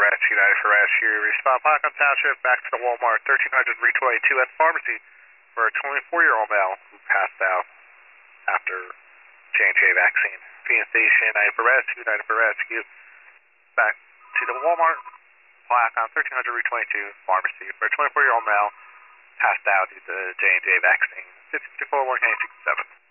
rescue, United for rescue. Respond Plaquemine Township, back to the Walmart, 1300 Route 22 at the pharmacy for a 24-year-old male who passed out after J&J vaccine. Phoenix Station, United for rescue. Back to the Walmart, Plaquemine, 1300 Route 22 pharmacy for a 24-year-old male passed out due to J&J vaccine. 5241 K67.